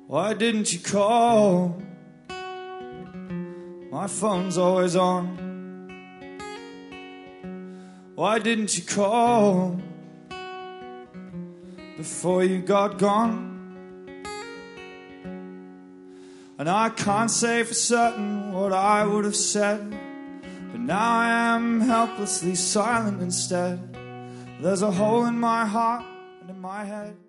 Why didn't you call? My phone's always on. Why didn't you call before you got gone? And I can't say for certain what I would have said, but now I am helplessly silent instead. There's a hole in my heart and in my head.